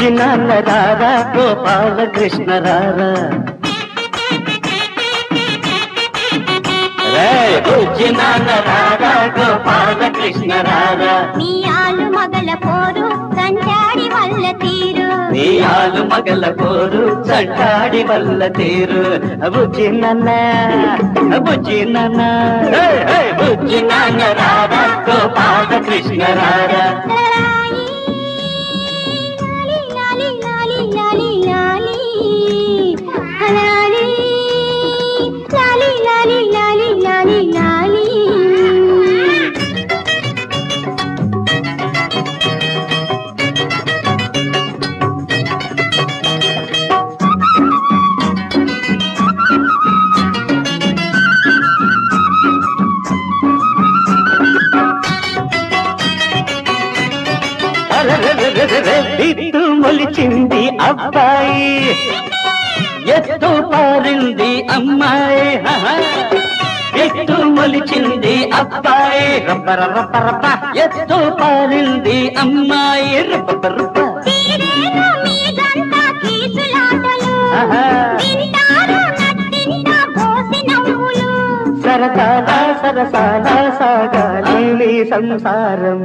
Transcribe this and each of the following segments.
బుజ్జి నాన్న రారా గోపాలకృష్ణ రారా బుజ్జి నాన్న రారా గోపాలకృష్ణ రారా నీ ఆలు మగల పోరు సంచాడి వల్ల తీరు నీ ఆలు మగల పోరు సంటాడి వల్ల తీరు బుజ్జి నాన్న బుజ్జి నాన్న బుజ్జి నాన్న రారా గోపాలకృష్ణ రారా ఎత్తు మొలిచింది అబ్బాయి ఎత్తు పారింది అమ్మాయి ఎత్తు మొలిచింది అబ్బాయి రబ్బర రబ్బ రబ్బ ఎత్తు పారింది అమ్మాయి రబ్బ రబ్బ సరసాల సరసాల సాగాలి సంసారం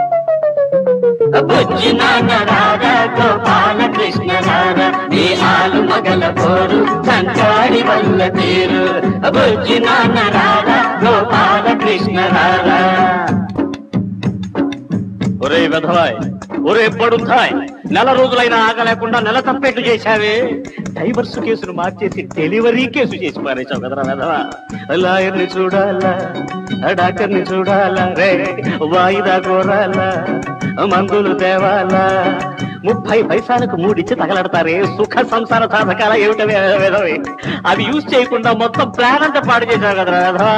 బుజ్జి నాన్న రారా గోపాలకృష్ణ రారా నీ ఆలు మగల పోరు సంచాడి వల్ల తీరు బుజ్జి నాన్న రారా గోపాలకృష్ణ రారా ఒరే వెధవాయ్ ఒరే పడుతాయ్ నెల రోజులైనా ఆగలేకుండా నెల తప్పేట్లు చేశావే డైవర్స్ కేసును మార్చేసి డెలివరీ కేసు చేసి పారేశావు కదరా వెధవా లాయర్ని చూడాలా డాక్టర్ని చూడాలా రే వాయిదా కోరాలా మందులు తేవాలా 30 పైసలకు 3 ఇచ్చి తగలడతారే సుఖ సంసార సాధకాల ఏమిటవే వెధవే అవి యూజ్ చేయకుండా మొత్తం ప్లాన్ అంతా పాడు చేశావు కదరా వెధవా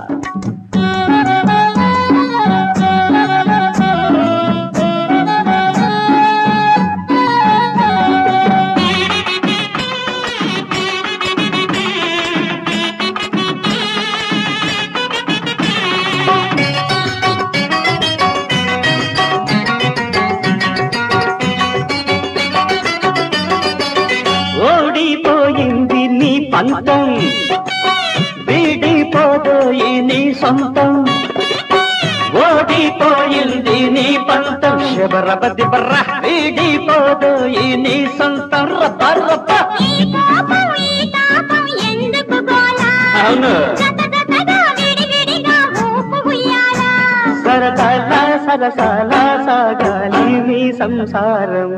ఓడిపోయింది నీ పంతం వీడిపోయి నీ సొంతం ఓడిపోయింది నీ పంతం శబరబది బర్ర వీడిపోయి నీ సొంతం రబ్బ రబ్బ అవును సరసాల సరసాల సాగాలి నీ సంసారం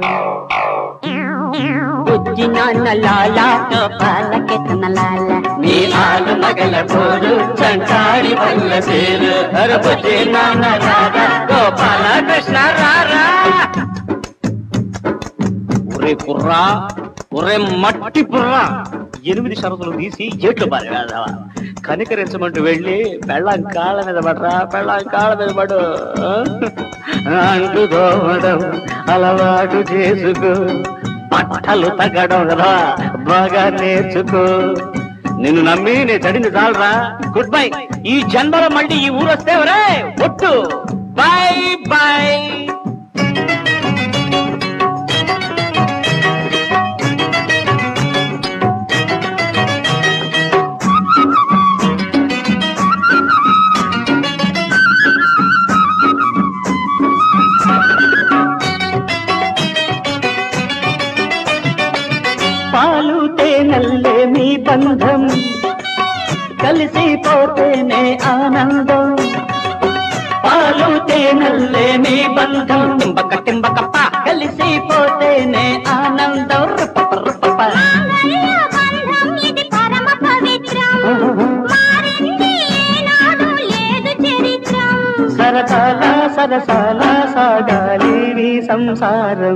బుజ్జి నాన్న లాలా గోపాలకృష్ణ లాలా నీ ఆలు మగల పోరు సంచాడి వల్ల తీరు బుజ్జి నాన్న రారా గోపాలకృష్ణ రారా ఒరే కుర్రా ఒరే మట్టి పుర్రా 8 షరతులు తీసి ఏట్లు పారేవా కనికరించమంటూ వెళ్ళి పెళ్ళం కాళ్ళ మీద పడరా పెళ్ళం కాళ్ళ మీద పడు అంటు దోమడం అలవాటు చేసుకో పట్టలు తగ్గడం కదా బాగా నేర్చుకో నిన్ను నమ్మి నేను చడింది చాలరా గుడ్ బై ఈ జన్మలో మళ్ళీ ఈ ఊరు వస్తే ఒరే ఒట్టు బై బై పాలు తేనల్లే మీ బంధం కలిసిపోతేనే ఆనందం పాలు తేనల్లే మీ బంధం టింబక టింబకప్ప కలిసిపోతేనే ఆనందం సరసాల సరసాల సాగాలి సంసారం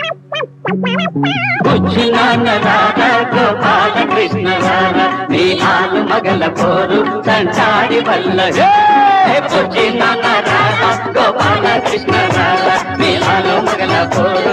బుజ్జి నాన్న రారా గోపాలకృష్ణ రారా నీ ఆలు మగల పోరు సంచాడి వల్ల బుజ్జి నాన్న రారా గోపాలకృష్ణ రారా నీ ఆలు మగల పోరు